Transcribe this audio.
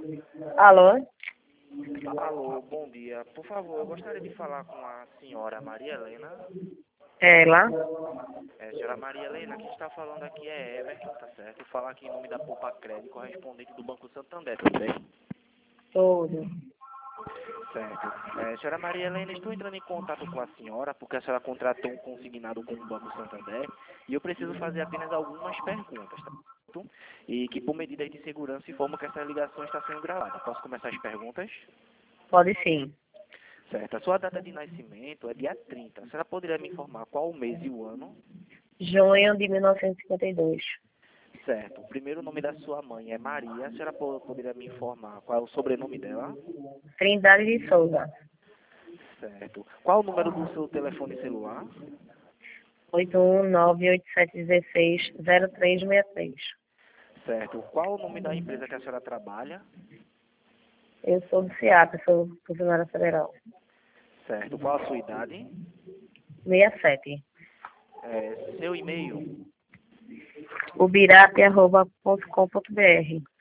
Alô? Alô, bom dia. Por favor, eu gostaria de falar com a senhora Maria Helena. Ela? Senhora Maria Helena, quem está falando aqui é Everton, tá certo? Falar aqui em nome da Poupa Crédito, correspondente do Banco Santander, tudo bem? Tudo. Certo. Senhora Maria Helena, estou entrando em contato com a senhora porque a senhora contratou um consignado com o Banco Santander e eu preciso fazer apenas algumas perguntas, tá certo? E que por medidas de segurança informo que essa ligação está sendo gravada. Posso começar as perguntas? Pode sim. Certo. A sua data de nascimento é dia 30. A senhora poderia me informar qual o mês e o ano? Junho de 1952. Certo. O primeiro nome da sua mãe é Maria. A senhora poderia me informar qual é o sobrenome dela? Trindade de Souza. Certo. Qual o número do seu telefone celular? 81987160363. Certo. Qual o nome da empresa que a senhora trabalha? Eu sou do CIAP, sou funcionária federal. Certo. Qual a sua idade? 67. Seu e-mail? ubirap.com.br